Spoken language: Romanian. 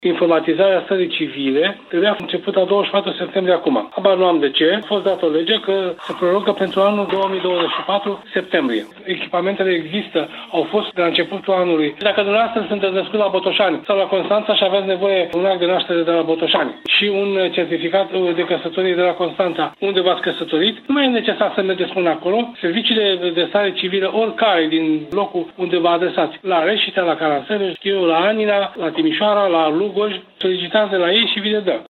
Informatizarea stării civile trebuia început la 24 septembrie acum. Habar nu am de ce. A fost dată o lege că se prorogă pentru anul 2024 septembrie. Echipamentele există, au fost de la începutul anului. Dacă dumneavoastră sunteți născut la Botoșani sau la Constanța și aveți nevoie un act de naștere de la Botoșani și un certificat de căsătorie de la Constanța unde v-ați căsătorit, nu mai e necesar să mergeți până acolo. Serviciile de stare civilă, oricare din locul unde vă adresați, la Reșița, la Caraseru, la Anina, la Timișoara, la Lugoj, solicitați de la ei și vi le dă.